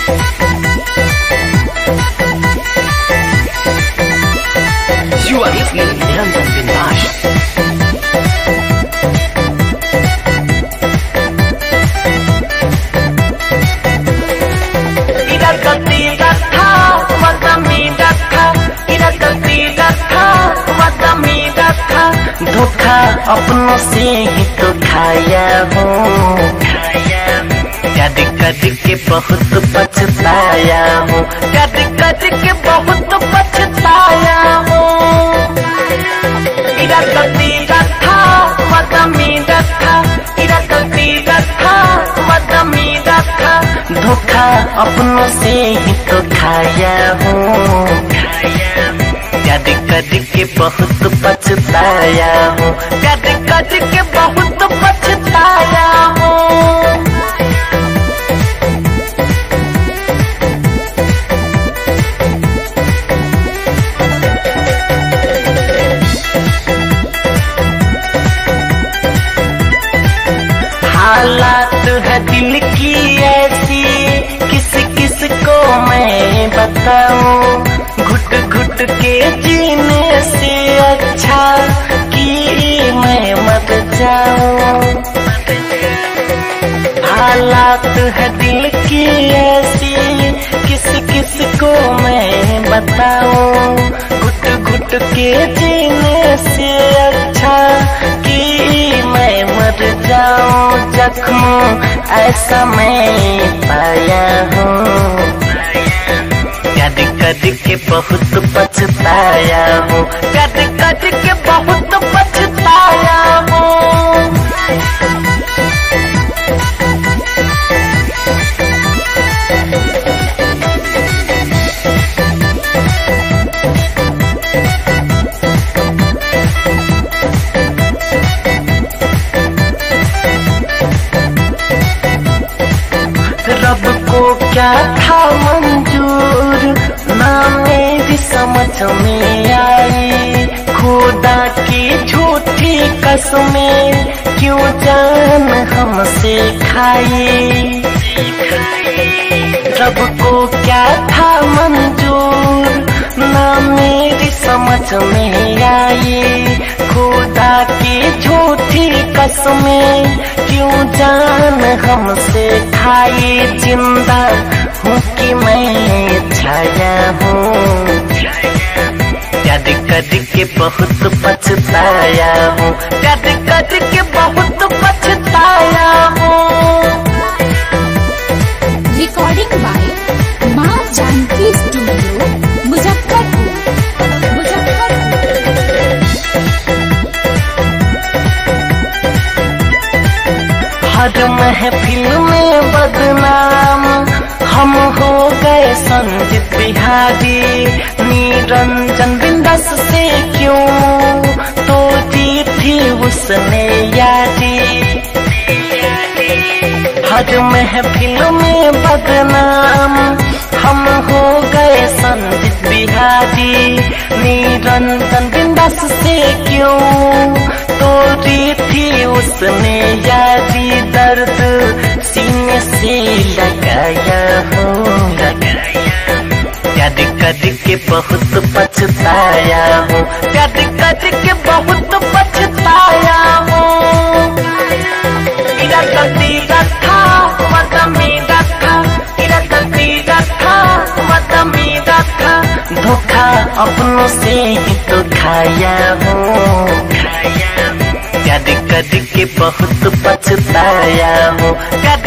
You are listening to Niranjan Bindash. धोखा अपनों से ही तो खाया हूँ, याद कर के बहुत पछताया हूँ, याद कर के बहुत पछताया हूँ। इरा गलती रखा मदमी रखा, इरा गलती रखा मदमी रखा। धोखा अपनों से ही तो खाया हूँ, याद कर के बहुत पछताया हूँ, याद कर के बहुत पछताया हूँ। हालात है दिल की ऐसी, किस किस को मैं बताऊं, घुट घुट के जीने से अच्छा कि मैं मर जाऊं। हालात है दिल की ऐसी, किस किस को मैं बताऊं, घुट घुट के जीने से अच्छा कि मैं मर जाऊं। जख्म ऐसा मैं पाया हूँ, याद कर के बहुत पछताया हूँ, याद कर के बहुत पछताया हूँ। रब को क्या था मंजूर ना मेरी समझ में आई, खुदा की झूठी कसमें क्यों जान हमसे खाई। रब को क्या था मंजूर ना मेरी समझ में आई, खुदा की झूठी कसमें क्यों जान हमसे खाई। जिंदा हूँ कि मैं छाया हूँ, याद कर के बहुत पछताया हूँ, याद कर के बहुत पछताया हूँ। रिकॉर्डिंग बाय माँ जानकी स्टूडियो मुजफ्फरपुर। हर महफिल में बदनाम हम हो गए संजीत बिहारी, निरंजन बिंदास से क्यों तो दी थी उसने यारी। हर महफिल में बदनाम हम हो गए संजीत बिहारी, निरंजन बिंदास से क्यों तोड़ी थी उसने यारी। दर्द सीने से लगाया हूँ, याद कर के बहुत पछताया हूँ, याद कर के बहुत पछताया हूँ। इरा गलती रखा मदमी रखा, इरा गलती रखा मदमी रखा। धोखा अपनों से ही तो खाया हूँ, याद कर के बहुत पछताया हूँ, याद